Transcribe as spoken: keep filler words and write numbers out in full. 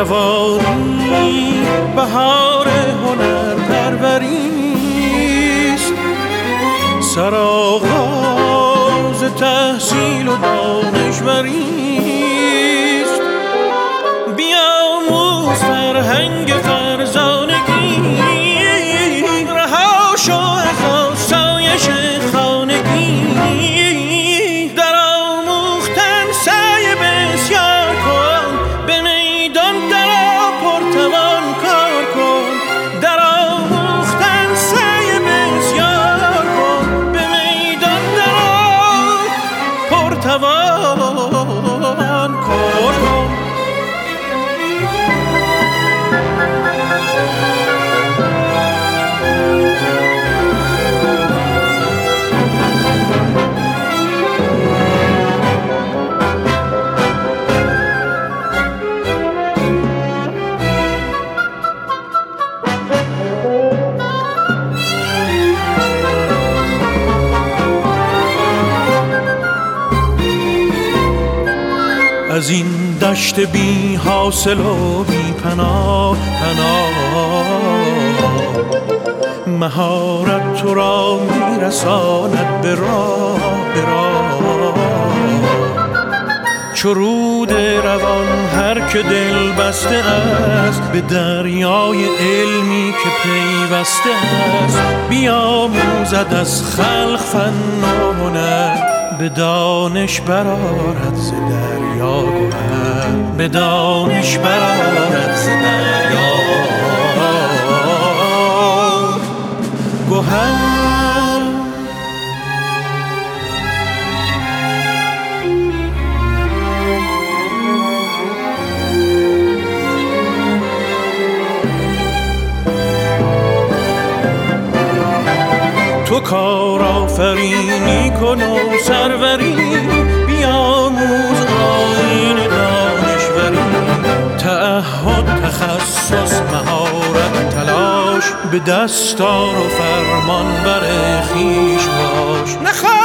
جوانی بهار هنر پروریست، سرآغاز تحصیل و دانشوریست. بیاموز فرهنگ فرزانگی، رها شو از آسایش خانگی. در آموختن سعی بسیار کن، به میدان درآ پرتوان کار کن. در آموختن سعی بسیار کن، به میدان درآ پرتوان کار کن. از این دشت بی حاصل و بی پناه پناه، مهارت تو را میرساند به راه به راه. چو رود روان هر که دل بسته است، به دریای علمی که پیوسته است. بیاموزد از خلق فن و هنر، به دانش برآرد ز دریا گوهر. به دانش برآرد ز دریا گوهر. تو کار آفرینی کن و سروری، بیاموز آیین دانشوری. تعهد تخصص مهارت تلاش، به دستار و فرمان بر خویش باش. نخواه